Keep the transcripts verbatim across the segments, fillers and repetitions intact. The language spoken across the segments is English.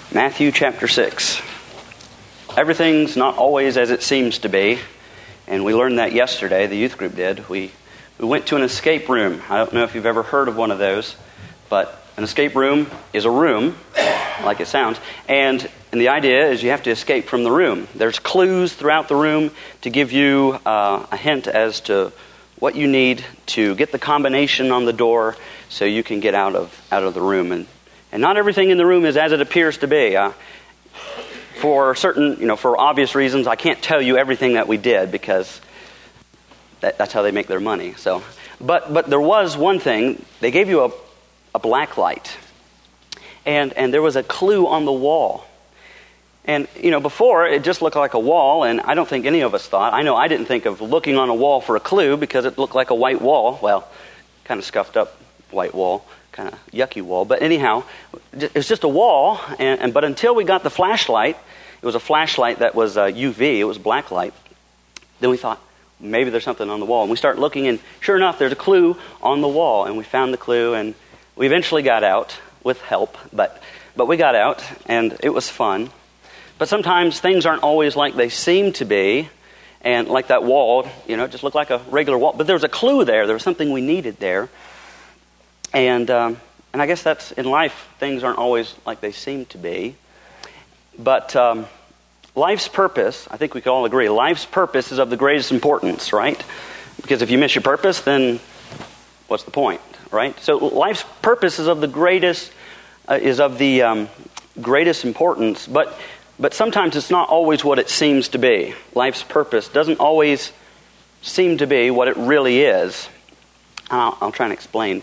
Matthew chapter six. Everything's not always as it seems to be, and we learned that yesterday, the youth group did. We we went to an escape room. I don't know if you've ever heard of one of those, but an escape room is a room, like it sounds, and, and the idea is you have to escape from the room. There's clues throughout the room to give you uh, a hint as to what you need to get the combination on the door so you can get out of out of the room. And And not everything in the room is as it appears to be. Uh, for certain, you know, for obvious reasons, I can't tell you everything that we did because that, that's how they make their money. So, but but there was one thing. They gave you a a black light, and and there was a clue on the wall. And you know, before it just looked like a wall, and I don't think any of us thought. I know I didn't think of looking on a wall for a clue because it looked like a white wall. Well, kind of scuffed up white wall. Kind of yucky wall, but anyhow, it's just a wall. And, and but until we got the flashlight, it was a flashlight that was uh, U V. It was black light. Then we thought maybe there's something on the wall, and we start looking, and sure enough, there's a clue on the wall, and we found the clue, and we eventually got out with help. But but we got out, and it was fun. But sometimes things aren't always like they seem to be, and like that wall, you know, it just looked like a regular wall, but there was a clue there. There was something we needed there. And um, and I guess that's, in life, things aren't always like they seem to be. But um, life's purpose, I think we can all agree, life's purpose is of the greatest importance, right? Because if you miss your purpose, then what's the point, right? So life's purpose is of the greatest, uh, is of the um, greatest importance. But but sometimes it's not always what it seems to be. Life's purpose doesn't always seem to be what it really is. I'll, I'll try and explain.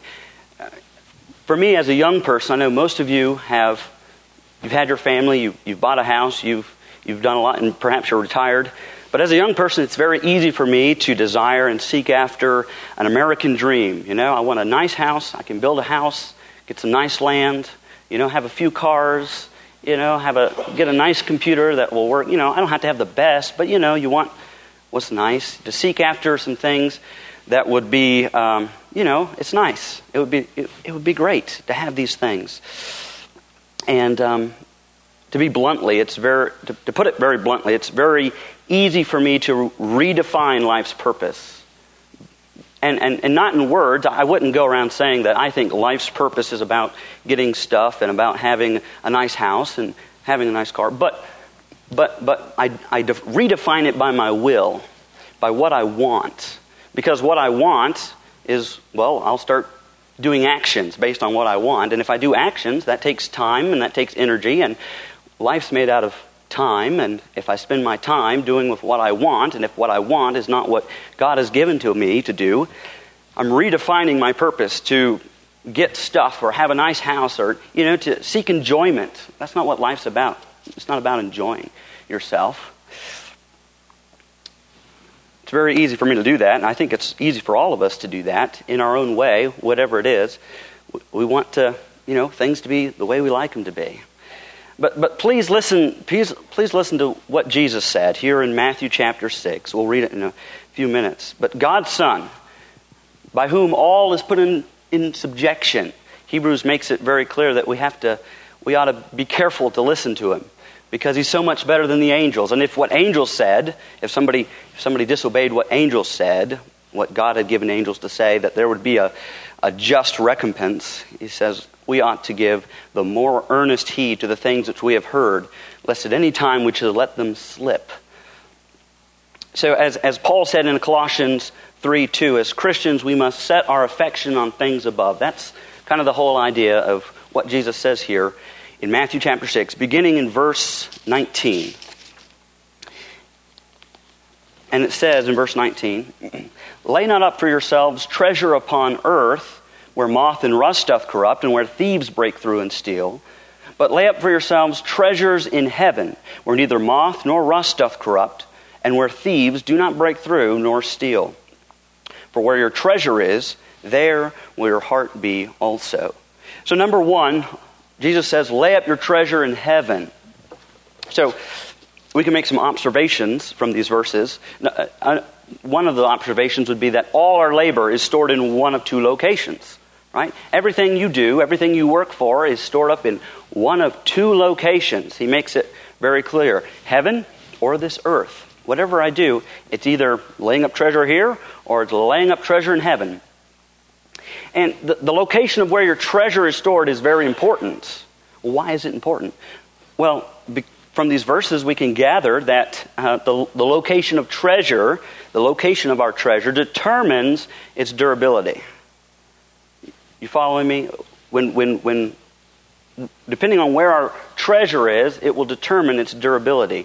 For me, as a young person, I know most of you have, you've had your family, you, you've bought a house, you've you've done a lot, and perhaps you're retired. But as a young person, it's very easy for me to desire and seek after an American dream. You know, I want a nice house, I can build a house, get some nice land, you know, have a few cars, you know, have a get a nice computer that will work. You know, I don't have to have the best, but, you know, you want what's nice, to seek after some things that would be, um, you know, it's nice. It would be, it, it would be great to have these things. And um, to be bluntly, it's very, to, to put it very bluntly, it's very easy for me to redefine life's purpose. And, and and not in words. I wouldn't go around saying that I think life's purpose is about getting stuff and about having a nice house and having a nice car. But but but I I def- redefine it by my will, by what I want. Because what I want is, well, I'll start doing actions based on what I want. And if I do actions, that takes time and that takes energy. And life's made out of time. And if I spend my time doing with what I want, and if what I want is not what God has given to me to do, I'm redefining my purpose to get stuff or have a nice house or, you know, to seek enjoyment. That's not what life's about. It's not about enjoying yourself. It's very easy for me to do that, and I think it's easy for all of us to do that in our own way, whatever it is. We want to, you know, things to be the way we like them to be. But but please listen, please please listen to what Jesus said here in Matthew chapter six. We'll read it in a few minutes. But God's Son, by whom all is put in, in subjection. Hebrews makes it very clear that we have to, we ought to be careful to listen to him, because he's so much better than the angels. And if what angels said, if somebody if somebody disobeyed what angels said, what God had given angels to say, that there would be a, a just recompense, he says we ought to give the more earnest heed to the things which we have heard, lest at any time we should let them slip. So as, as Paul said in Colossians three two, as Christians we must set our affection on things above. That's kind of the whole idea of what Jesus says here in Matthew chapter six, beginning in verse nineteen. And it says in verse nineteen, lay not up for yourselves treasure upon earth, where moth and rust doth corrupt, and where thieves break through and steal. But lay up for yourselves treasures in heaven, where neither moth nor rust doth corrupt, and where thieves do not break through nor steal. For where your treasure is, there will your heart be also. So number one, Jesus says, lay up your treasure in heaven. So we can make some observations from these verses. One of the observations would be that all our labor is stored in one of two locations, right? Everything you do, everything you work for is stored up in one of two locations. He makes it very clear. Heaven or this earth. Whatever I do, it's either laying up treasure here or it's laying up treasure in heaven. And the, the location of where your treasure is stored is very important. Why is it important? Well, be, from these verses we can gather that uh, the, the location of treasure, the location of our treasure determines its durability. You following me? When, when, when, depending on where our treasure is, it will determine its durability.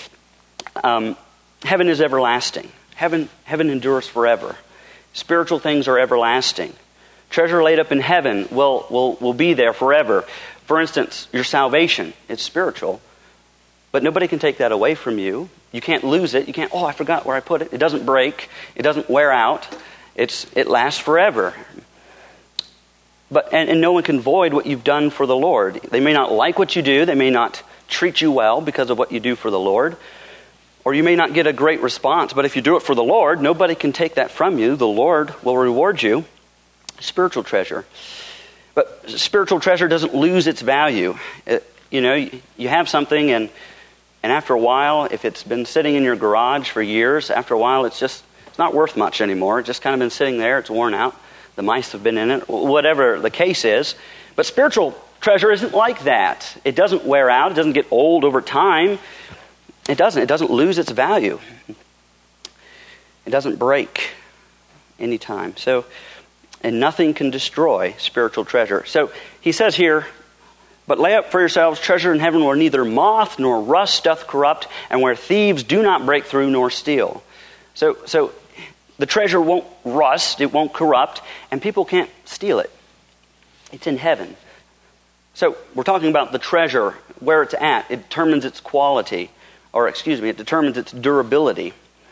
Um, heaven is everlasting. Heaven, heaven endures forever. Spiritual things are everlasting. Treasure laid up in heaven will, will, will be there forever. For instance, your salvation, it's spiritual, but nobody can take that away from you. You can't lose it. You can't, oh, I forgot where I put it. It doesn't break. It doesn't wear out. It's, it lasts forever. But and, and no one can void what you've done for the Lord. They may not like what you do. They may not treat you well because of what you do for the Lord. Or you may not get a great response. But if you do it for the Lord, nobody can take that from you. The Lord will reward you. Spiritual treasure. But spiritual treasure doesn't lose its value. It, you know, you, you have something and and after a while, if it's been sitting in your garage for years, after a while it's just it's not worth much anymore. It's just kind of been sitting there. It's worn out. The mice have been in it. Whatever the case is. But spiritual treasure isn't like that. It doesn't wear out. It doesn't get old over time. It doesn't. It doesn't lose its value. It doesn't break anytime. So, and nothing can destroy spiritual treasure. So he says here, but lay up for yourselves treasure in heaven where neither moth nor rust doth corrupt, and where thieves do not break through nor steal. So, so the treasure won't rust, it won't corrupt, and people can't steal it. It's in heaven. So we're talking about the treasure, where it's at. It determines its quality, or excuse me, it determines its durability.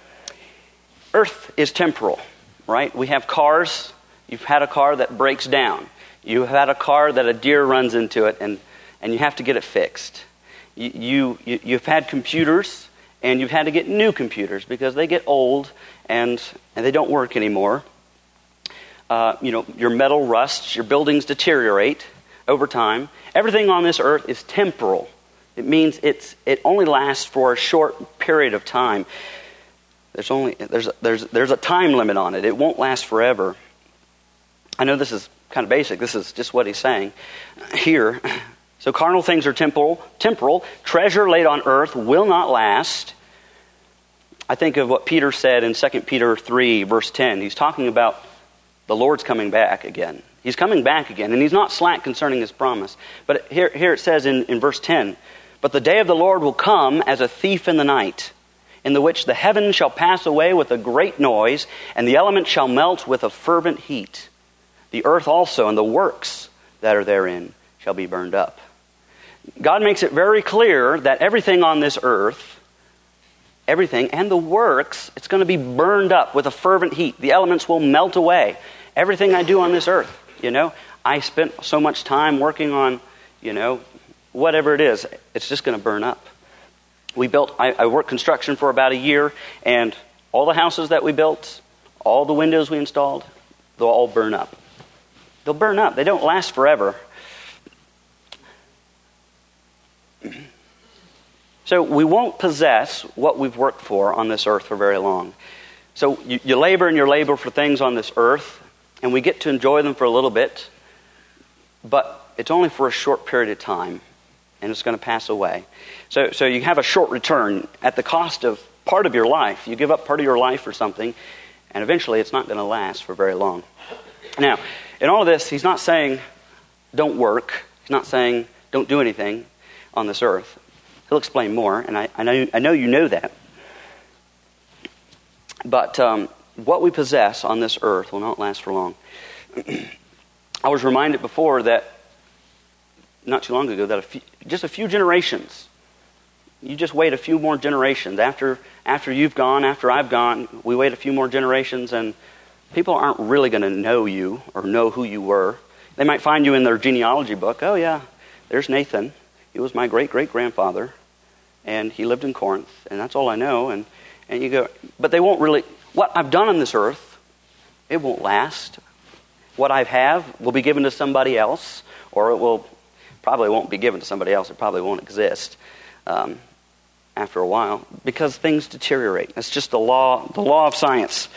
Earth is temporal, right? We have cars. You've had a car that breaks down. You've had a car that a deer runs into it, and, and you have to get it fixed. You, you, you, you've had computers, and you've had to get new computers because they get old and, and they don't work anymore. Uh, you know, your metal rusts, your buildings deteriorate over time. Everything on this earth is temporal. It means it's it only lasts for a short period of time. There's only there's there's there's a time limit on it. It won't last forever. I know this is kind of basic. This is just what he's saying here. So carnal things are temporal. Temporal treasure laid on earth will not last. I think of what Peter said in Second Peter three, verse ten. He's talking about the Lord's coming back again. He's coming back again, and he's not slack concerning his promise. But here, here it says in, in verse ten, but the day of the Lord will come as a thief in the night, in the which the heavens shall pass away with a great noise, and the elements shall melt with a fervent heat. The earth also and the works that are therein shall be burned up. God makes it very clear that everything on this earth, everything and the works, it's going to be burned up with a fervent heat. The elements will melt away. Everything I do on this earth, you know, I spent so much time working on, you know, whatever it is, it's just going to burn up. We built, I, I worked construction for about a year, and all the houses that we built, all the windows we installed, they'll all burn up. They'll burn up. They don't last forever. So we won't possess what we've worked for on this earth for very long. So you, you labor and you labor for things on this earth, and we get to enjoy them for a little bit, but it's only for a short period of time, and it's going to pass away. So, so you have a short return at the cost of part of your life. You give up part of your life for something, and eventually it's not going to last for very long. Now, in all of this, he's not saying don't work. He's not saying don't do anything on this earth. He'll explain more, and I, I know I know you know that. But um, what we possess on this earth will not last for long. I was reminded before that, not too long ago, that a few, just a few generations, you just wait a few more generations. After after you've gone, after I've gone, we wait a few more generations, and people aren't really going to know you or know who you were. They might find you in their genealogy book. Oh, yeah, there's Nathan. He was my great-great-grandfather, and he lived in Corinth, and that's all I know. And, and you go, but they won't really, what I've done on this earth, it won't last. What I have will be given to somebody else, or it will probably won't be given to somebody else. It probably won't exist um, after a while because things deteriorate. It's just the law, the law of science.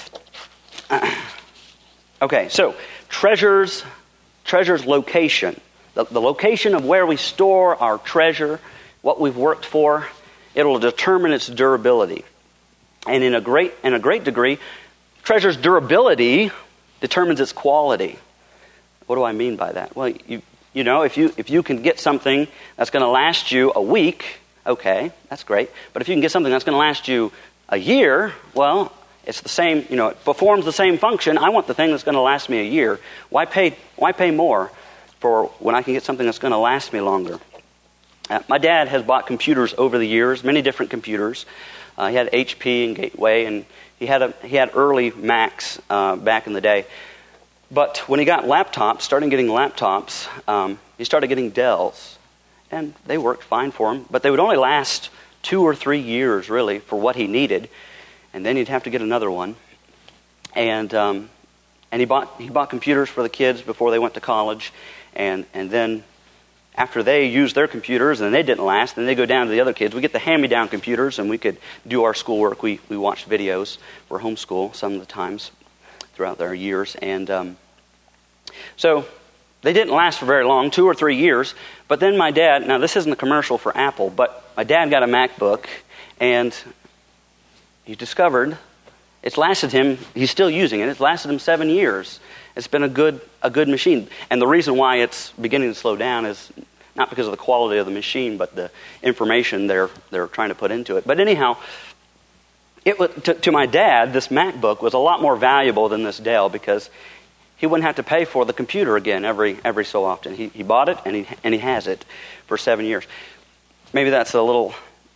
Okay, so treasures, treasures location. The, the location of where we store our treasure, what we've worked for, it'll determine its durability. And in a great in a great degree, treasure's durability determines its quality. What do I mean by that? Well, you you know, if you if you can get something that's going to last you a week, okay, that's great. But if you can get something that's going to last you a year, well, it's the same, you know, it performs the same function. I want the thing that's going to last me a year. Why pay why pay more for when I can get something that's going to last me longer? Uh, my dad has bought computers over the years, many different computers. Uh, he had H P and Gateway, and he had a he had early Macs uh, back in the day. But when he got laptops, started getting laptops, um, he started getting Dells, and they worked fine for him. But they would only last two or three years, really, for what he needed, and then he'd have to get another one. And um, and he bought he bought computers for the kids before they went to college, and and then. After they used their computers and they didn't last, then they go down to the other kids. We get the hand-me-down computers and we could do our schoolwork. We we watched videos for homeschool some of the times throughout their years. And um, so they didn't last for very long, two or three years. But then my dad, now this isn't a commercial for Apple, but my dad got a MacBook and he discovered it's lasted him, he's still using it, it's lasted him seven years. It's been a good a good machine. And the reason why it's beginning to slow down is not because of the quality of the machine, but the information they're they're trying to put into it. But anyhow, it was, to, to my dad, this MacBook was a lot more valuable than this Dell because he wouldn't have to pay for the computer again every every so often. He he bought it and he and he has it for seven years. Maybe that's a little.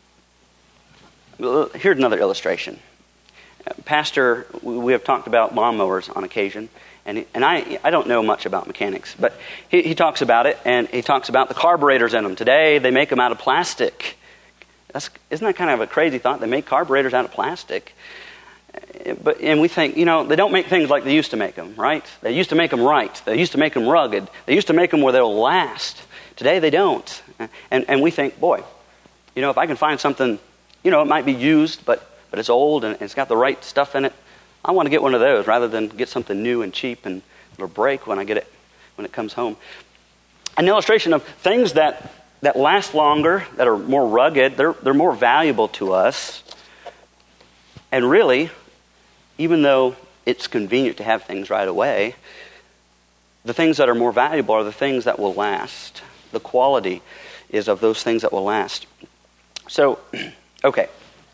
Here's another illustration. Pastor, we have talked about lawnmowers on occasion. And he, and I I don't know much about mechanics, but he, he talks about it, and he talks about the carburetors in them. Today, they make them out of plastic. That's, isn't that kind of a crazy thought? They make carburetors out of plastic. But and we think, you know, they don't make things like they used to make them, right? They used to make them right. They used to make them rugged. They used to make them where they'll last. Today, they don't. And and we think, boy, you know, if I can find something, you know, it might be used, but, but it's old and it's got the right stuff in it, I want to get one of those rather than get something new and cheap and it'll break when I get it when it comes home. An illustration of things that, that last longer, that are more rugged, they're they're more valuable to us. And really, even though it's convenient to have things right away, the things that are more valuable are the things that will last. The quality is of those things that will last. So, okay.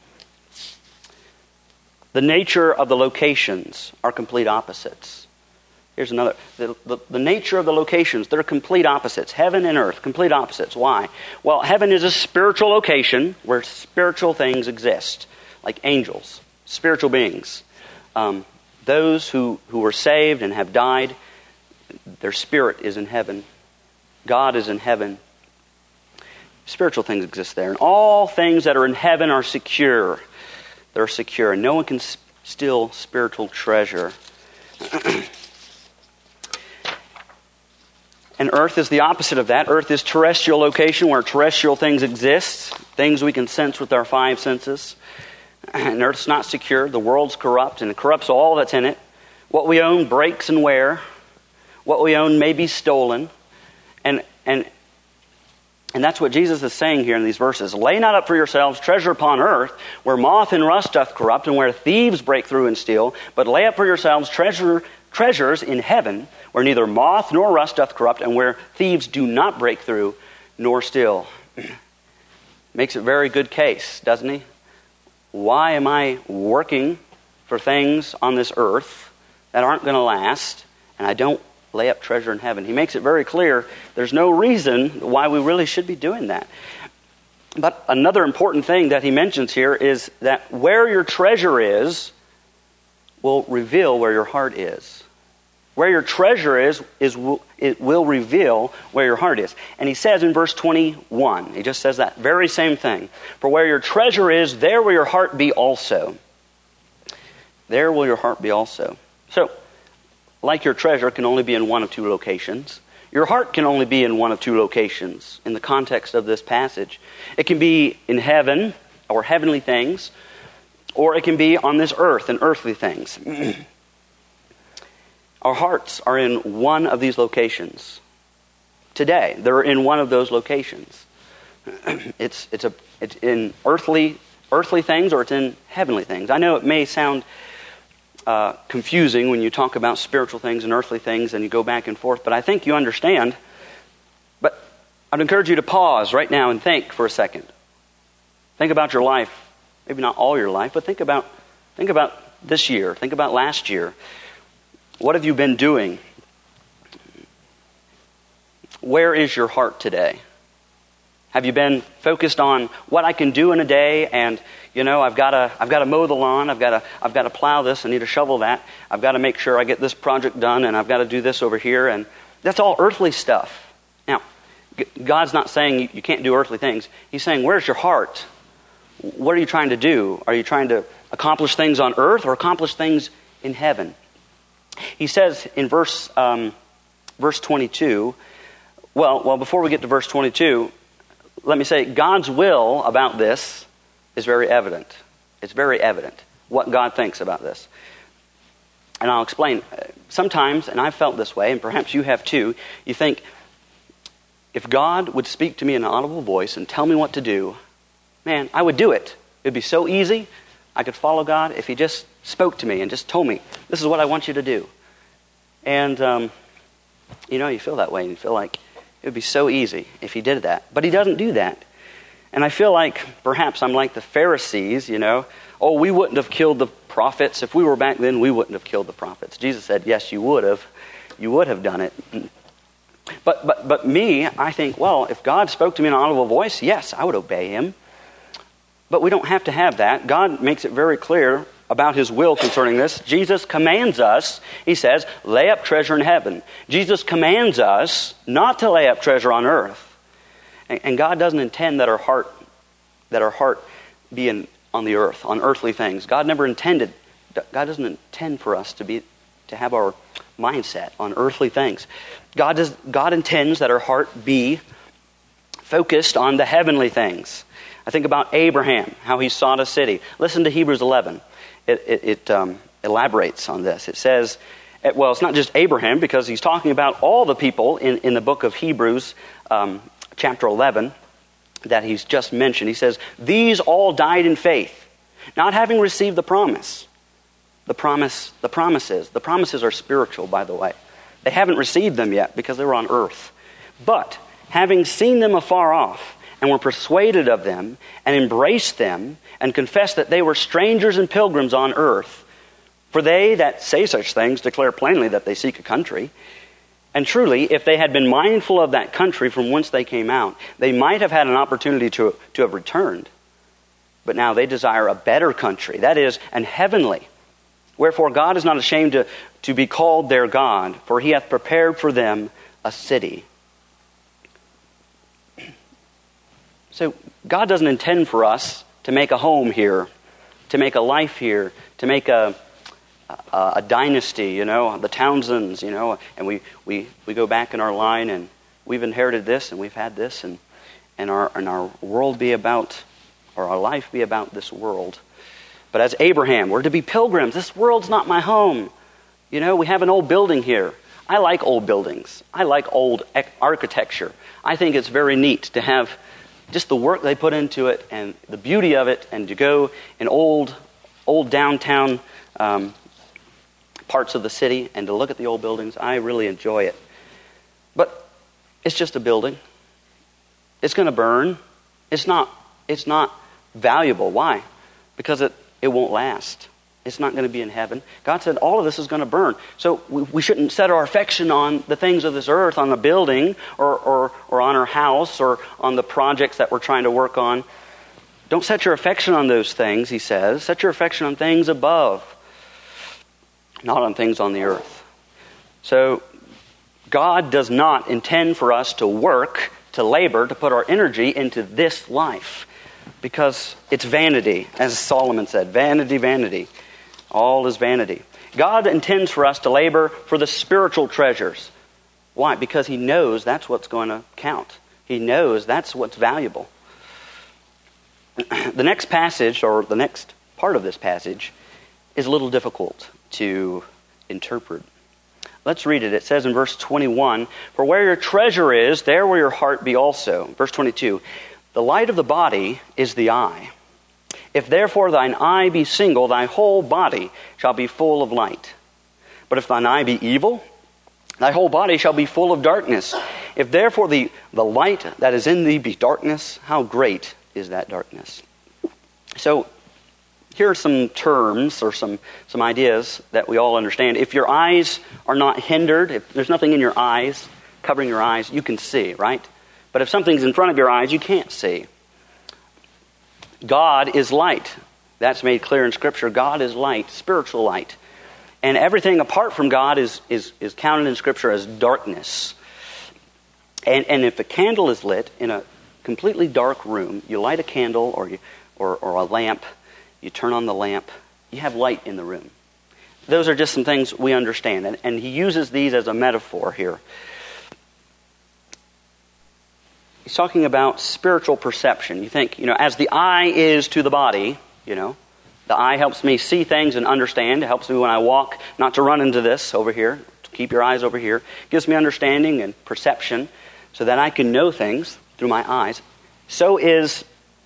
The nature of the locations are complete opposites. Here's another. The, the, the nature of the locations, they're complete opposites. Heaven and earth, complete opposites. Why? Well, heaven is a spiritual location where spiritual things exist, like angels, spiritual beings. Um, those who, who were saved and have died, their spirit is in heaven. God is in heaven. Spiritual things exist there. And all things that are in heaven are secure. They're secure, and no one can steal spiritual treasure. And earth is the opposite of that. Earth is terrestrial location where terrestrial things exist, things we can sense with our five senses. And earth's not secure. The world's corrupt, and it corrupts all that's in it. What we own breaks and wear. What we own may be stolen. And and And that's what Jesus is saying here in these verses. Lay not up for yourselves treasure upon earth, where moth and rust doth corrupt, and where thieves break through and steal. But lay up for yourselves treasure, treasures in heaven, where neither moth nor rust doth corrupt, and where thieves do not break through nor steal. Makes a very good case, doesn't he? Why am I working for things on this earth that aren't going to last, and I don't lay up treasure in heaven? He makes it very clear there's no reason why we really should be doing that. But another important thing that he mentions here is that where your treasure is will reveal where your heart is. Where your treasure is, is it will reveal where your heart is. And he says in verse twenty-one, he just says that very same thing. For where your treasure is, there will your heart be also. There will your heart be also. So, like your treasure can only be in one of two locations. Your heart can only be in one of two locations in the context of this passage. It can be in heaven or heavenly things, or it can be on this earth and earthly things. Our hearts are in one of these locations. Today, they're in one of those locations. It's it's a it's in earthly earthly things, or it's in heavenly things. I know it may sound uh, confusing when you talk about spiritual things and earthly things, and you go back and forth, but I think you understand. But I'd encourage you to pause right now and think for a second. Think about your life. Maybe not all your life, but think about think about this year. Think about last year. What have you been doing? Where is your heart today? Have you been focused on what I can do in a day, and you know I've got to I've got to mow the lawn, I've got to I've got to plow this, I need to shovel that, I've got to make sure I get this project done, and I've got to do this over here, and that's all earthly stuff. Now, God's not saying you can't do earthly things. He's saying, where's your heart? What are you trying to do? Are you trying to accomplish things on earth or accomplish things in heaven? He says in verse um, verse twenty-two, well, well, before we get to verse twenty-two, let me say God's will about this is very evident. It's very evident what God thinks about this. And I'll explain. Sometimes, and I've felt this way, and perhaps you have too, you think, if God would speak to me in an audible voice and tell me what to do, man, I would do it. It would be so easy. I could follow God if He just spoke to me and just told me, this is what I want you to do. And, um, you know, you feel that way. You feel like it would be so easy if He did that. But He doesn't do that. And I feel like perhaps I'm like the Pharisees, you know. Oh, we wouldn't have killed the prophets. If we were back then, we wouldn't have killed the prophets. Jesus said, yes, you would have. You would have done it. But, but, but me, I think, well, if God spoke to me in an audible voice, yes, I would obey Him. But we don't have to have that. God makes it very clear about His will concerning this. Jesus commands us, He says, lay up treasure in heaven. Jesus commands us not to lay up treasure on earth. And, and God doesn't intend that our heart that our heart be in, on the earth, on earthly things. God never intended, God doesn't intend for us to be to have our mindset on earthly things. God does God intends that our heart be focused on the heavenly things. I think about Abraham, how he sought a city. Listen to Hebrews eleven. It, it, it um, elaborates on this. It says, well, it's not just Abraham, because he's talking about all the people in, in the book of Hebrews, um, chapter eleven, that he's just mentioned. He says, these all died in faith, not having received the promise. The promise, the promises. The promises are spiritual, by the way. They haven't received them yet because they were on earth. But having seen them afar off, and were persuaded of them, and embraced them, and confessed that they were strangers and pilgrims on earth. For they that say such things declare plainly that they seek a country. And truly, if they had been mindful of that country from whence they came out, they might have had an opportunity to, to have returned. But now they desire a better country, that is, an heavenly. Wherefore God is not ashamed to, to be called their God, for He hath prepared for them a city. So God doesn't intend for us to make a home here, to make a life here, to make a a, a dynasty, you know, the Townsends, you know, and we, we, we go back in our line and we've inherited this and we've had this, and and our and our world be about, or our life be about this world. But as Abraham, we're to be pilgrims. This world's not my home. You know, we have an old building here. I like old buildings. I like old architecture. I think it's very neat to have just the work they put into it and the beauty of it, and to go in old, old downtown um, parts of the city and to look at the old buildings. I really enjoy it. But it's just a building. It's going to burn. It's not. It's not valuable. Why? Because it it won't last. It's not going to be in heaven. God said all of this is going to burn. So we, we shouldn't set our affection on the things of this earth, on the building, or, or, or on our house, or on the projects that we're trying to work on. Don't set your affection on those things, he says. Set your affection on things above, not on things on the earth. So God does not intend for us to work, to labor, to put our energy into this life, because it's vanity, as Solomon said, vanity, vanity. All is vanity. God intends for us to labor for the spiritual treasures. Why? Because he knows that's what's going to count. He knows that's what's valuable. The next passage, or the next part of this passage, is a little difficult to interpret. Let's read it. It says in verse twenty-one, "For where your treasure is, there will your heart be also." Verse twenty-two, "The light of the body is the eye. If therefore thine eye be single, thy whole body shall be full of light. But if thine eye be evil, thy whole body shall be full of darkness. If therefore the, the light that is in thee be darkness, how great is that darkness?" So, here are some terms or some, some ideas that we all understand. If your eyes are not hindered, if there's nothing in your eyes, covering your eyes, you can see, right? But if something's in front of your eyes, you can't see. God is light. That's made clear in Scripture. God is light, spiritual light. And everything apart from God is, is, is counted in Scripture as darkness. And, and if a candle is lit in a completely dark room, you light a candle or, you, or, or a lamp, you turn on the lamp, you have light in the room. Those are just some things we understand. And, and he uses these as a metaphor here. He's talking about spiritual perception. You think, you know, as the eye is to the body, you know, the eye helps me see things and understand. It helps me when I walk not to run into this over here, to keep your eyes over here. It gives me understanding and perception so that I can know things through my eyes. So is,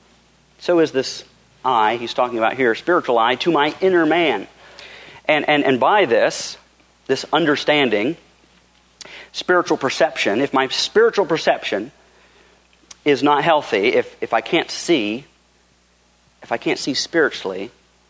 so is this eye, he's talking about here, spiritual eye, to my inner man. And, and, and by this, this understanding, spiritual perception, if my spiritual perception is not healthy, if, if I can't see, if I can't see spiritually,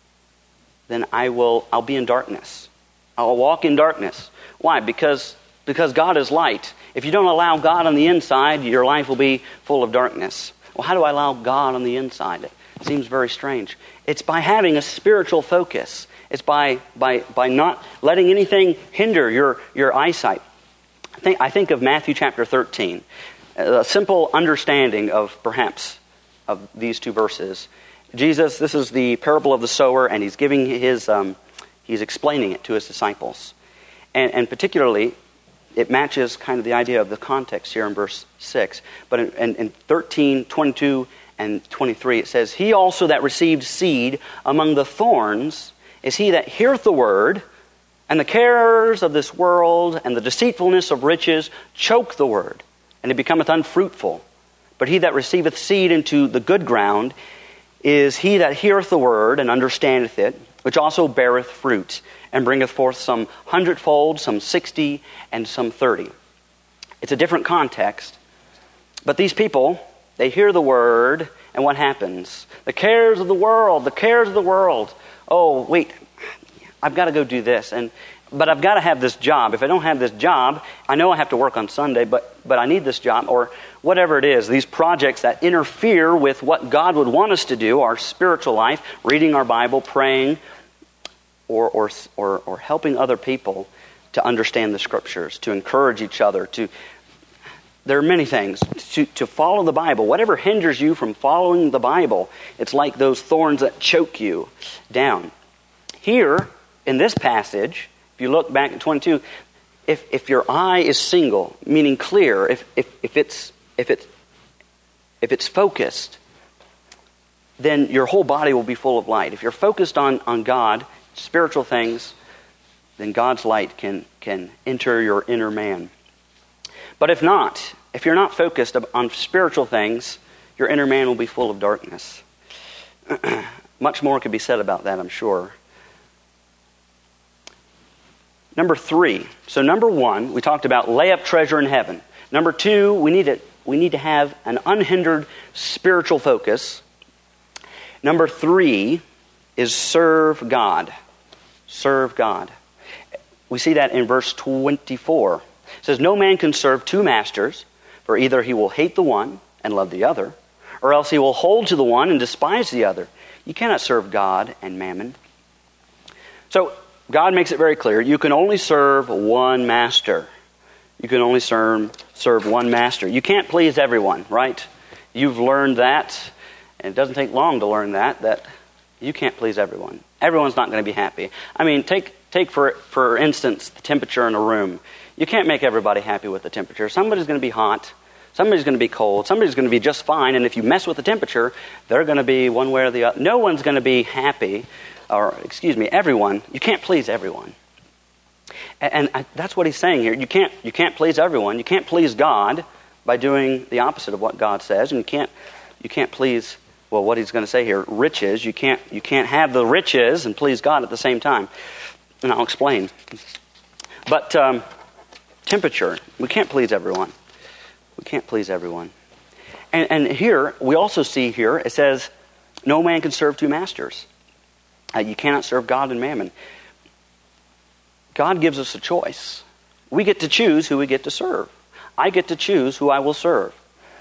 then I will, I'll be in darkness. I'll walk in darkness. Why? Because, because God is light. If you don't allow God on the inside, your life will be full of darkness. Well, how do I allow God on the inside? It seems very strange. It's by having a spiritual focus. It's by, by, by not letting anything hinder your, your eyesight. I think, I think of Matthew chapter thirteen. A simple understanding of perhaps of these two verses. Jesus, this is the parable of the sower, and he's giving his, um, he's explaining it to his disciples. And, and particularly, it matches kind of the idea of the context here in verse six. But in, in, in thirteen, twenty-two, and twenty-three, it says, "He also that received seed among the thorns is he that heareth the word, and the cares of this world and the deceitfulness of riches choke the word, and it becometh unfruitful. But he that receiveth seed into the good ground is he that heareth the word and understandeth it, which also beareth fruit, and bringeth forth some hundredfold, some sixty, and some thirty." It's a different context. But these people, they hear the word, and what happens? The cares of the world, the cares of the world. Oh, wait, I've got to go do this, and but I've got to have this job. If I don't have this job, I know I have to work on Sunday, but, but I need this job, or whatever it is. These projects that interfere with what God would want us to do, our spiritual life, reading our Bible, praying, or, or, or, or helping other people to understand the Scriptures, to encourage each other. To There are many things. To, to follow the Bible, whatever hinders you from following the Bible, it's like those thorns that choke you down. Here, in this passage, if you look back at twenty-two, if if your eye is single, meaning clear, if if, if it's if it's if it's focused, then your whole body will be full of light. If you're focused on, on God, spiritual things, then God's light can can enter your inner man. But if not, if you're not focused on spiritual things, your inner man will be full of darkness. Much more could be said about that, I'm sure. Number three. So number one, we talked about lay up treasure in heaven. Number two, we need to, we need to have an unhindered spiritual focus. Number three is serve God. Serve God. We see that in verse twenty-four. It says, "No man can serve two masters, for either he will hate the one and love the other, or else he will hold to the one and despise the other. You cannot serve God and mammon." So, God makes it very clear, you can only serve one master. You can only serve, serve one master. You can't please everyone, right? You've learned that, and it doesn't take long to learn that, that you can't please everyone. Everyone's not going to be happy. I mean, take take for for instance the temperature in a room. You can't make everybody happy with the temperature. Somebody's going to be hot. Somebody's going to be cold. Somebody's going to be just fine. And if you mess with the temperature, they're going to be one way or the other. No one's going to be happy. Or, excuse me, everyone. You can't please everyone. And, and that's what he's saying here. You can't, you can't please everyone. You can't please God by doing the opposite of what God says. And you can't, you can't please, well, what he's going to say here, riches. You can't, you can't have the riches and please God at the same time. And I'll explain. But um, temperature, we can't please everyone. We can't please everyone. And, and here, we also see here, it says, no man can serve two masters. Uh, you cannot serve God and mammon. God gives us a choice. We get to choose who we get to serve. I get to choose who I will serve.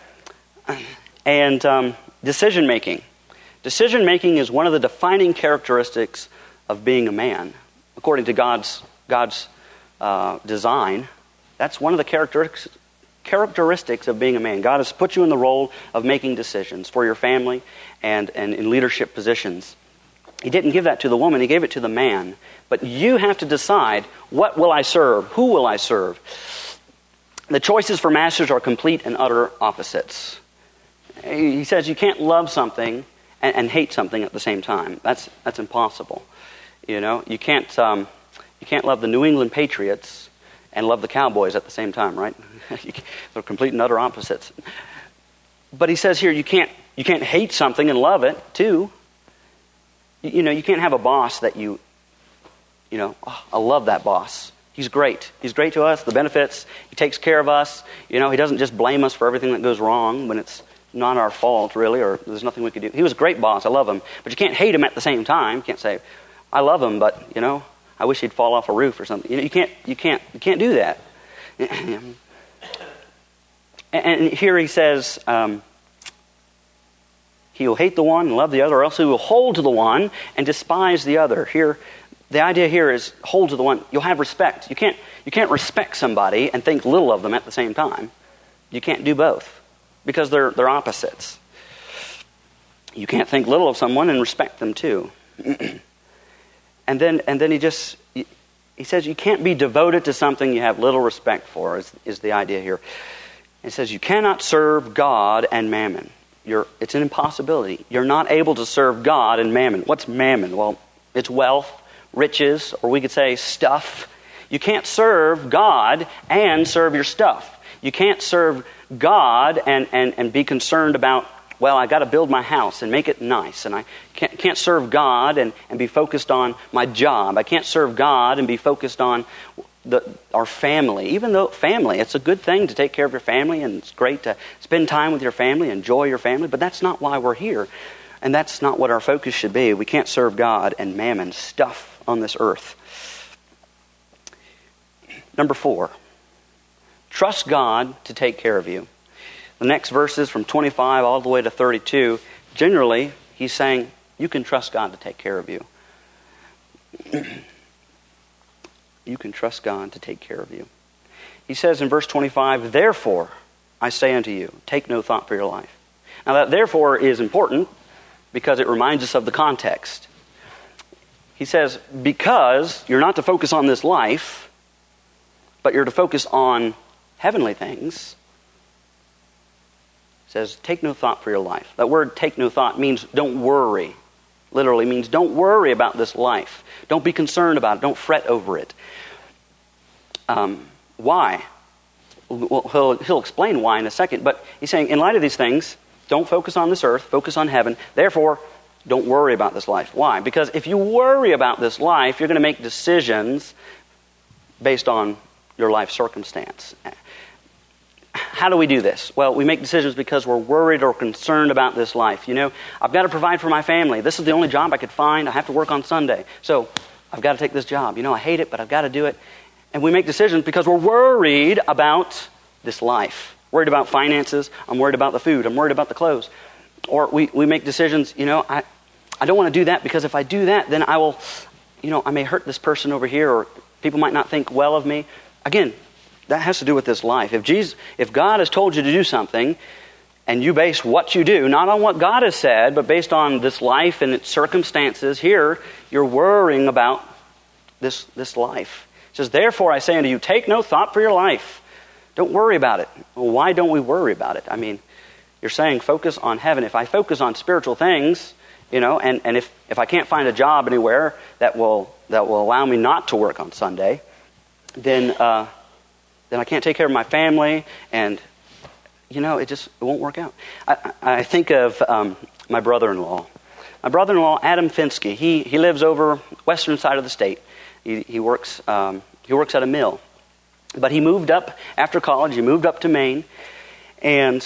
And um, decision-making. Decision-making is one of the defining characteristics of being a man. According to God's, God's uh, design, that's one of the characteristics characteristics of being a man. God has put you in the role of making decisions for your family and, and in leadership positions. He didn't give that to the woman, he gave it to the man. But you have to decide, what will I serve? Who will I serve? The choices for masters are complete and utter opposites. He says you can't love something and, and hate something at the same time. That's that's impossible. You know, you can't um, you can't love the New England Patriots and love the Cowboys at the same time, right? They're complete and utter opposites. But he says here, you can't you can't hate something and love it too. You, you know, you can't have a boss that you, you know, oh, I love that boss. He's great. He's great to us. The benefits. He takes care of us. You know, he doesn't just blame us for everything that goes wrong when it's not our fault, really, or there's nothing we could do. He was a great boss. I love him. But you can't hate him at the same time. You can't say, I love him, but, you know, I wish he'd fall off a roof or something. You know, you can't, you can't, you can't do that. And here he says, um, he will hate the one and love the other, or else he will hold to the one and despise the other. Here, the idea here is hold to the one. You'll have respect. You can't, you can't respect somebody and think little of them at the same time. You can't do both because they're they're opposites. You can't think little of someone and respect them too. and then and then he just he says you can't be devoted to something you have little respect for. Is is the idea here? It says you cannot serve God and mammon. You're, it's an impossibility. You're not able to serve God and mammon. What's mammon? Well, it's wealth, riches, or we could say stuff. You can't serve God and serve your stuff. You can't serve God and, and, and be concerned about, well, I got to build my house and make it nice. And I can't, can't serve God and, and be focused on my job. I can't serve God and be focused on The, our family. Even though family, it's a good thing to take care of your family, and it's great to spend time with your family, enjoy your family, but that's not why we're here. And that's not what our focus should be. We can't serve God and mammon, stuff on this earth. Number four, trust God to take care of you. The next verses from twenty-five all the way to thirty-two, generally, he's saying, you can trust God to take care of you. You can trust God to take care of you. He says in verse twenty-five, therefore, I say unto you, take no thought for your life. Now that therefore is important because it reminds us of the context. He says, because you're not to focus on this life, but you're to focus on heavenly things. He says, take no thought for your life. That word take no thought means don't worry. Literally means don't worry about this life. Don't be concerned about it. Don't fret over it. Um, why? Well, he'll, he'll explain why in a second. But he's saying, in light of these things, don't focus on this earth. Focus on heaven. Therefore, don't worry about this life. Why? Because if you worry about this life, you're going to make decisions based on your life circumstance. How do we do this? Well, we make decisions because we're worried or concerned about this life. You know, I've got to provide for my family. This is the only job I could find. I have to work on Sunday. So I've got to take this job. You know, I hate it, but I've got to do it. And we make decisions because we're worried about this life. Worried about finances. I'm worried about the food. I'm worried about the clothes. Or we, we make decisions, you know, I, I don't want to do that because if I do that, then I will, you know, I may hurt this person over here, or people might not think well of me. Again, that has to do with this life. If Jesus, if God has told you to do something, and you base what you do, not on what God has said, but based on this life and its circumstances, here, you're worrying about this, this life. It says, therefore I say unto you, take no thought for your life. Don't worry about it. Well, why don't we worry about it? I mean, you're saying focus on heaven. If I focus on spiritual things, you know, and, and if, if I can't find a job anywhere that will that will allow me not to work on Sunday, then uh, then I can't take care of my family, and you know, it just it won't work out. I, I think of um, my brother-in-law. My brother-in-law, Adam Finsky. He he lives over western side of the state. He he works um, he works at a mill, but he moved up after college. He moved up to Maine, and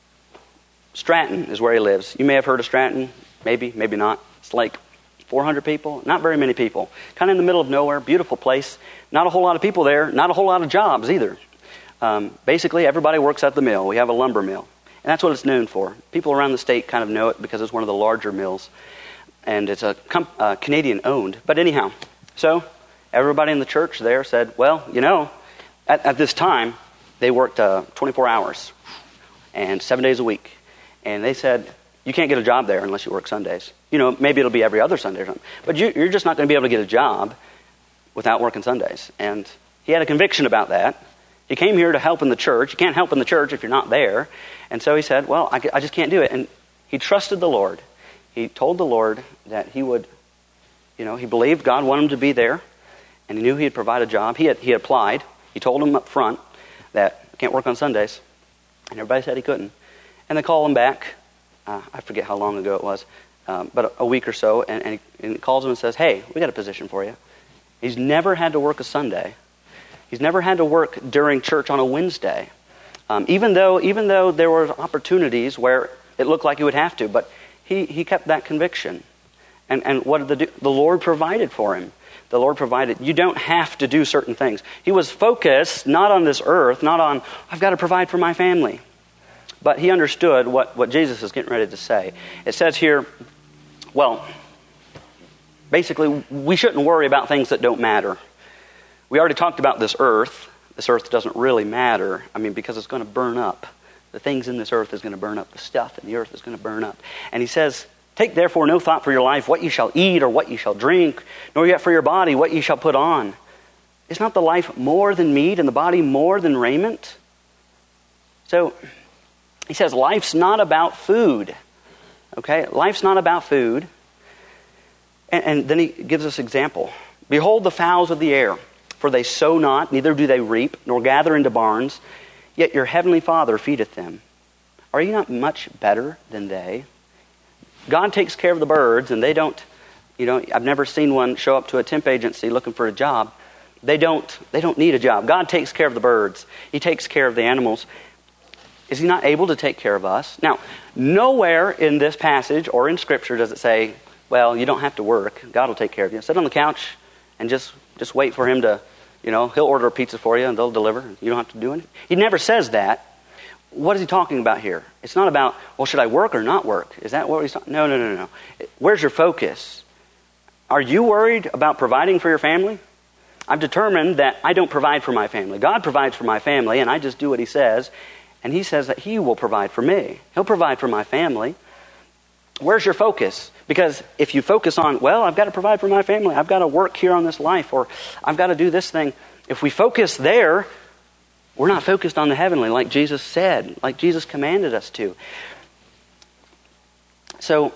Stratton is where he lives. You may have heard of Stratton. Maybe, maybe not. It's like four hundred people. Not very many people. Kind of in the middle of nowhere. Beautiful place. Not a whole lot of people there. Not a whole lot of jobs either. Um, basically, everybody works at the mill. We have a lumber mill. And that's what it's known for. People around the state kind of know it because it's one of the larger mills. And it's a com- uh, Canadian-owned. But anyhow, so everybody in the church there said, well, you know, at, at this time, they worked uh, twenty-four hours and seven days a week. And they said, you can't get a job there unless you work Sundays. You know, maybe it'll be every other Sunday or something. But you, you're just not going to be able to get a job without working Sundays. And he had a conviction about that. He came here to help in the church. You can't help in the church if you're not there. And so he said, well, I, I just can't do it. And he trusted the Lord. He told the Lord that he would, you know, he believed God wanted him to be there. And he knew he'd provide a job. He had, he applied. He told him up front that I can't work on Sundays. And everybody said he couldn't. And they called him back. Uh, I forget how long ago it was, um, but a, a week or so, and, and, he, and he calls him and says, hey, we got a position for you. He's never had to work a Sunday. He's never had to work during church on a Wednesday, um, even though even though there were opportunities where it looked like he would have to, but he, he kept that conviction. And, and what did the, the Lord provided for him? The Lord provided. You don't have to do certain things. He was focused not on this earth, not on, I've got to provide for my family. But he understood what, what Jesus is getting ready to say. It says here, well, basically, we shouldn't worry about things that don't matter. We already talked about this earth. This earth doesn't really matter. I mean, because it's going to burn up. The things in this earth is going to burn up. The stuff in the earth is going to burn up. And he says, take therefore no thought for your life, what you shall eat or what you shall drink, nor yet for your body what you shall put on. Is not the life more than meat and the body more than raiment? So he says life's not about food. Okay? Life's not about food. And, and then he gives us example. Behold the fowls of the air, for they sow not, neither do they reap, nor gather into barns, yet your heavenly Father feedeth them. Are you not much better than they? God takes care of the birds, and they don't, you know, I've never seen one show up to a temp agency looking for a job. They don't, they don't need a job. God takes care of the birds. He takes care of the animals. Is he not able to take care of us? Now, nowhere in this passage or in Scripture does it say, well, you don't have to work. God will take care of you. Sit on the couch and just, just wait for him to, you know, he'll order a pizza for you and they'll deliver. You don't have to do anything. He never says that. What is he talking about here? It's not about, well, should I work or not work? Is that what he's talking? No, no, no, no. Where's your focus? Are you worried about providing for your family? I've determined that I don't provide for my family. God provides for my family, and I just do what he says. And he says that he will provide for me. He'll provide for my family. Where's your focus? Because if you focus on, well, I've got to provide for my family. I've got to work here on this life, or I've got to do this thing. If we focus there, we're not focused on the heavenly like Jesus said, like Jesus commanded us to. So,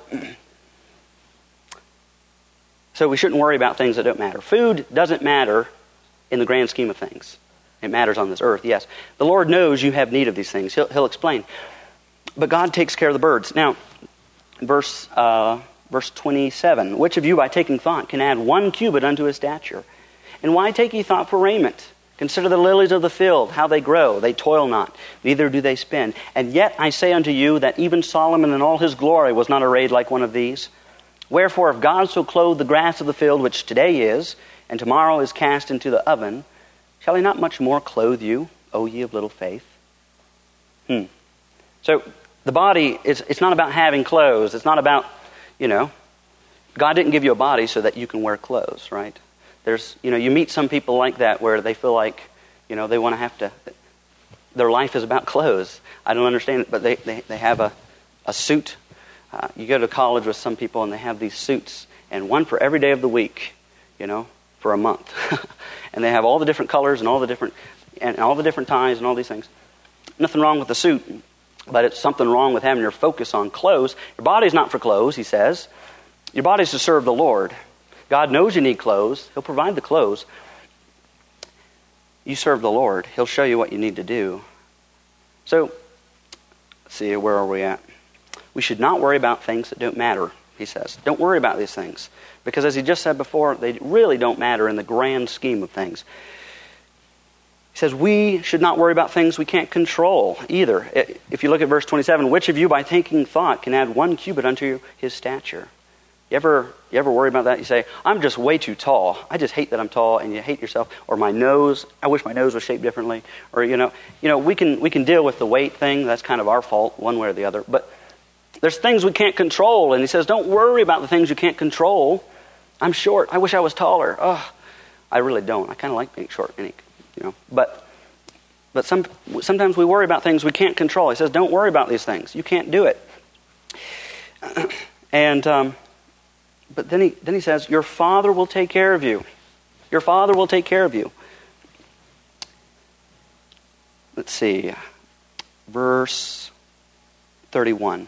so we shouldn't worry about things that don't matter. Food doesn't matter in the grand scheme of things. It matters on this earth, yes. The Lord knows you have need of these things. He'll, he'll explain. But God takes care of the birds. Now, verse uh, verse twenty-seven. Which of you by taking thought can add one cubit unto his stature? And why take ye thought for raiment? Consider the lilies of the field, how they grow. They toil not, neither do they spin. And yet I say unto you that even Solomon in all his glory was not arrayed like one of these. Wherefore, if God so clothe the grass of the field, which today is, and tomorrow is cast into the oven, shall he not much more clothe you, O ye of little faith? Hmm. So the body, is it's not about having clothes. It's not about, you know, God didn't give you a body so that you can wear clothes, right? There's, you know, you meet some people like that where they feel like, you know, they want to have to, their life is about clothes. I don't understand it, but they, they, they have a, a suit. Uh, you go to college with some people and they have these suits, and one for every day of the week, you know. for a month. And they have all the different colors and all the different and all the different ties and all these things. Nothing wrong with the suit, but it's something wrong with having your focus on clothes. Your body's not for clothes, he says. Your body's to serve the Lord. God knows you need clothes. He'll provide the clothes. You serve the Lord. He'll show you what you need to do. So, let's see, where are we at? We should not worry about things that don't matter, he says. Don't worry about these things. Because as he just said before, they really don't matter in the grand scheme of things. He says we should not worry about things we can't control either. If you look at verse twenty-seven, which of you by thinking thought can add one cubit unto his stature? You ever, you ever worry about that? You say, I'm just way too tall. I just hate that I'm tall, and you hate yourself. Or my nose, I wish my nose was shaped differently. Or, you know, you know, we can we can deal with the weight thing. That's kind of our fault, one way or the other. But there's things we can't control. And he says, don't worry about the things you can't control. I'm short. I wish I was taller. Oh, I really don't. I kind of like being short, you know. But but some sometimes we worry about things we can't control. He says, don't worry about these things. You can't do it. And um, but then he then he says, your Father will take care of you. Your Father will take care of you. Let's see, verse thirty-one.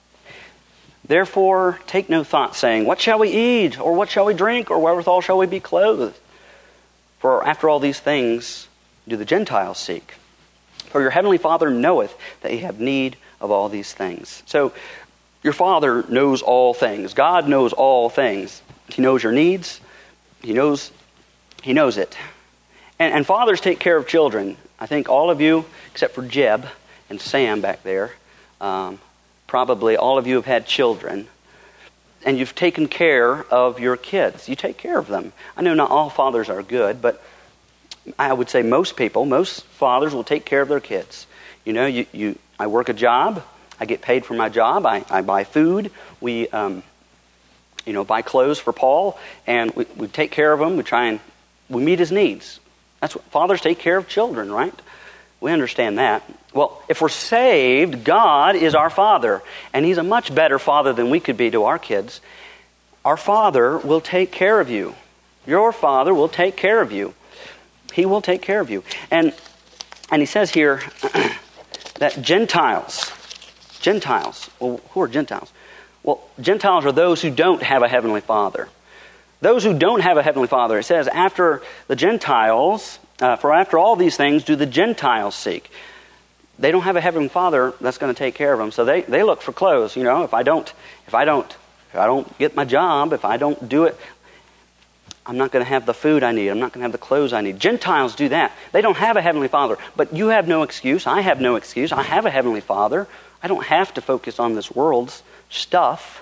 Therefore, take no thought, saying, what shall we eat, or what shall we drink, or wherewithal shall we be clothed? For after all these things do the Gentiles seek. For your heavenly Father knoweth that ye have need of all these things. So, your Father knows all things. God knows all things. He knows your needs. He knows, he knows it. And, and fathers take care of children. I think all of you, except for Jeb and Sam back there, um, probably all of you have had children, and you've taken care of your kids. You take care of them. I know not all fathers are good, but I would say most people, most fathers will take care of their kids. You know, you, you I work a job. I get paid for my job. I, I buy food. We, um, you know, buy clothes for Paul, and we, we take care of him. We try and we meet his needs. That's what fathers take care of children, right? We understand that. Well, if we're saved, God is our Father, and He's a much better Father than we could be to our kids. Our Father will take care of you. Your Father will take care of you. He will take care of you. And and He says here that Gentiles, Gentiles, well, who are Gentiles? Well, Gentiles are those who don't have a Heavenly Father. Those who don't have a Heavenly Father, it says, after the Gentiles, uh, for after all these things do the Gentiles seek. They don't have a Heavenly Father that's going to take care of them, so they, they look for clothes. You know, if I don't, if I don't, if I don't get my job, if I don't do it, I'm not going to have the food I need. I'm not going to have the clothes I need. Gentiles do that. They don't have a Heavenly Father, but you have no excuse. I have no excuse. I have a Heavenly Father. I don't have to focus on this world's stuff.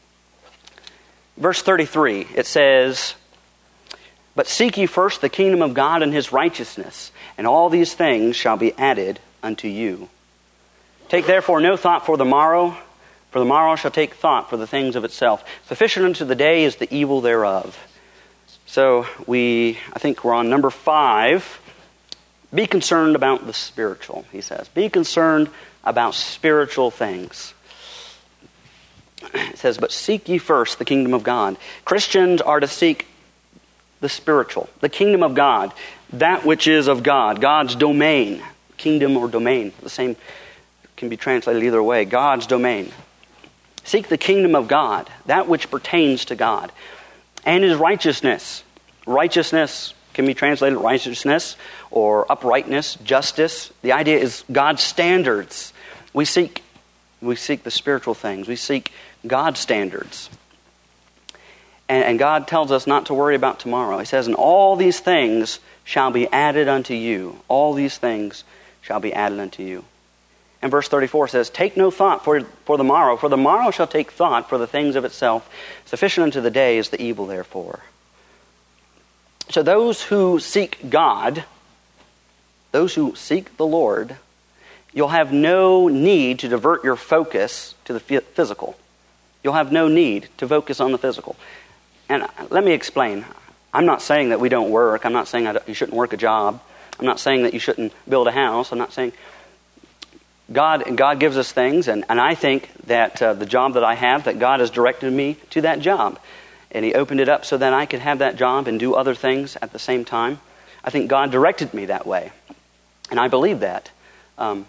Verse thirty-three, it says, but seek ye first the kingdom of God and His righteousness, and all these things shall be added unto you. Take therefore no thought for the morrow, for the morrow shall take thought for the things of itself. Sufficient unto the day is the evil thereof. So we, I think we're on number five. Be concerned about the spiritual, he says. Be concerned about spiritual things. It says, but seek ye first the kingdom of God. Christians are to seek the spiritual, the kingdom of God, that which is of God, God's domain. Kingdom or domain, the same can be translated either way. God's domain. Seek the kingdom of God, that which pertains to God, and His righteousness. Righteousness can be translated righteousness or uprightness, justice. The idea is God's standards. We seek, we seek the spiritual things. We seek God's standards. And, and God tells us not to worry about tomorrow. He says, and all these things shall be added unto you. All these things shall be added unto you. And verse thirty-four says, take no thought for, for the morrow, for the morrow shall take thought for the things of itself. Sufficient unto the day is the evil therefore. So those who seek God, those who seek the Lord, you'll have no need to divert your focus to the physical. You'll have no need to focus on the physical. And let me explain. I'm not saying that we don't work. I'm not saying that you shouldn't work a job. I'm not saying that you shouldn't build a house. I'm not saying... God God gives us things, and, and I think that uh, the job that I have, that God has directed me to that job. and he opened it up so that I could have that job and do other things at the same time. I think God directed me that way, and I believe that. Um,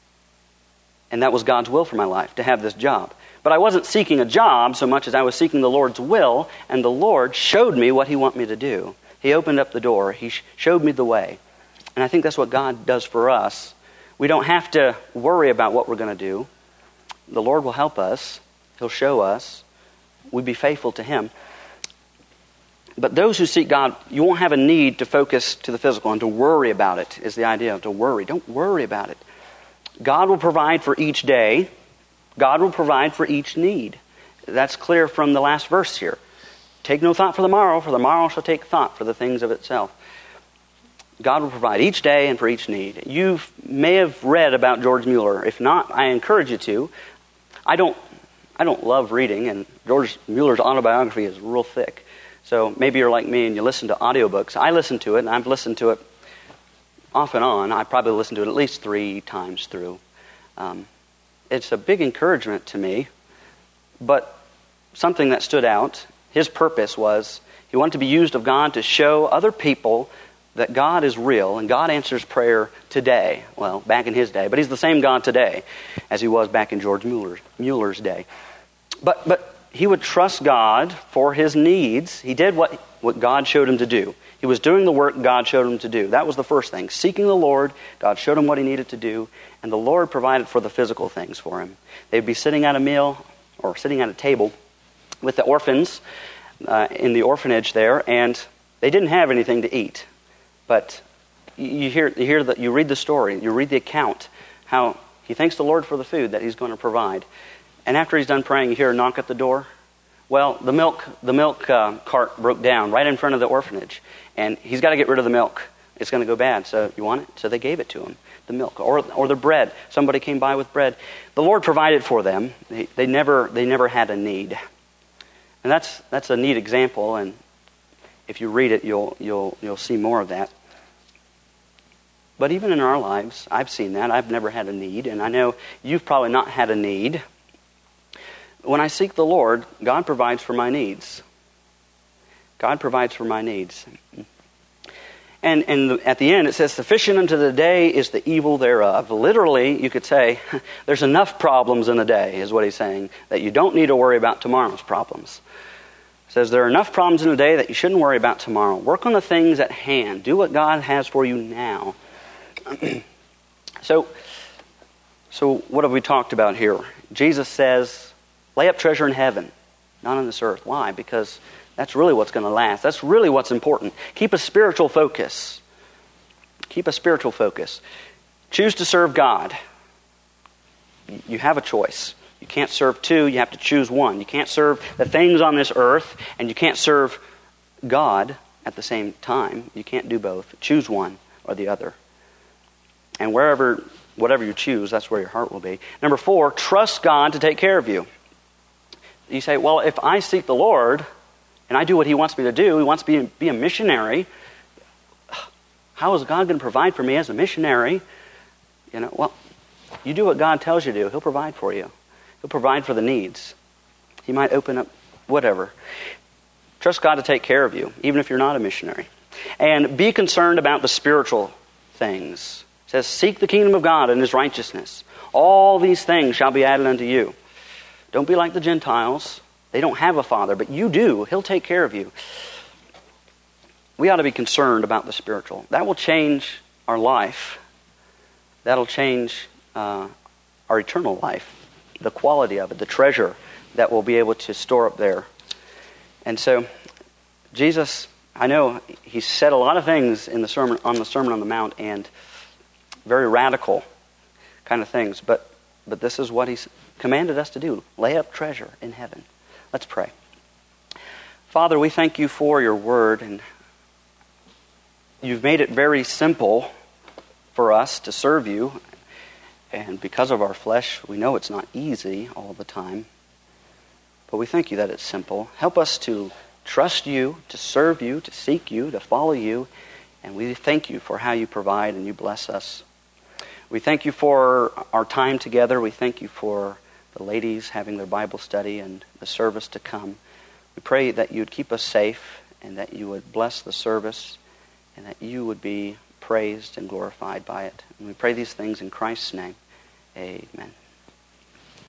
and that was God's will for my life, to have this job. But I wasn't seeking a job so much as I was seeking the Lord's will, and the Lord showed me what he wanted me to do. He opened up the door. He sh- showed me the way. And I think that's what God does for us. We don't have to worry about what we're going to do. The Lord will help us. He'll show us. We be faithful to him. But those who seek God, you won't have a need to focus to the physical and to worry about it, is the idea of to worry. Don't worry about it. God will provide for each day. God will provide for each need. That's clear from the last verse here. Take no thought for the morrow, for the morrow shall take thought for the things of itself. God will provide each day and for each need. You may have read about George Mueller. If not, I encourage you to. I don't I don't love reading, and George Mueller's autobiography is real thick. So maybe you're like me and you listen to audiobooks. I listen to it, and I've listened to it off and on. I probably listened to it at least three times through. Um, it's a big encouragement to me, but something that stood out, his purpose was he wanted to be used of God to show other people that God is real and God answers prayer today. Well, back in his day, but he's the same God today as he was back in George Mueller's, Mueller's day. But but he would trust God for his needs. He did what, what God showed him to do. He was doing the work God showed him to do. That was the first thing. Seeking the Lord, God showed him what he needed to do, and the Lord provided for the physical things for him. They'd be sitting at a meal or sitting at a table with the orphans uh, in the orphanage there, and they didn't have anything to eat. But you hear, you hear that, you read the story, you read the account, how he thanks the Lord for the food that he's going to provide. And after he's done praying, you hear a knock at the door. Well, the milk, the milk uh, cart broke down right in front of the orphanage, and he's got to get rid of the milk. It's going to go bad. So you want it? So they gave it to him, the milk, or or the bread. Somebody came by with bread. The Lord provided for them. They, they never they never had a need, and that's that's a neat example. And if you read it, you'll you'll you'll see more of that. But even in our lives, I've seen that. I've never had a need, and I know you've probably not had a need. When I seek the Lord, God provides for my needs. God provides for my needs. And, and the, at the end it says, sufficient unto the day is the evil thereof. Literally, you could say, there's enough problems in a day, is what he's saying, that you don't need to worry about tomorrow's problems. It says there are enough problems in a day that you shouldn't worry about tomorrow. Work on the things at hand. Do what God has for you now. so, so what have we talked about here? Jesus says, lay up treasure in heaven, not on this earth. Why? Because that's really what's going to last. That's really what's important. Keep a spiritual focus. Keep a spiritual focus. Choose to serve God. You have a choice. You can't serve two, you have to choose one. You can't serve the things on this earth, and you can't serve God at the same time. You can't do both. Choose one or the other. And wherever, whatever you choose, that's where your heart will be. Number four, trust God to take care of you. You say, well, if I seek the Lord and I do what he wants me to do, he wants me to be a missionary, how is God going to provide for me as a missionary? You know, well, you do what God tells you to do. He'll provide for you. He'll provide for the needs. He might open up whatever. Trust God to take care of you, even if you're not a missionary. And be concerned about the spiritual things. It says, seek the kingdom of God and his righteousness. All these things shall be added unto you. Don't be like the Gentiles. They don't have a father, but you do. He'll take care of you. We ought to be concerned about the spiritual. That will change our life. That'll change uh, our eternal life, the quality of it, the treasure that we'll be able to store up there. And so, Jesus, I know he said a lot of things in the sermon on the Sermon on the Mount, and very radical kind of things, but but this is what he's commanded us to do. Lay up treasure in heaven. Let's pray. Father, we thank you for your word, and you've made it very simple for us to serve you. And because of our flesh, we know it's not easy all the time. But we thank you that it's simple. Help us to trust you, to serve you, to seek you, to follow you. And we thank you for how you provide and you bless us. We thank you for our time together. We thank you for the ladies having their Bible study and the service to come. We pray that you would keep us safe and that you would bless the service and that you would be praised and glorified by it. And we pray these things in Christ's name. Amen.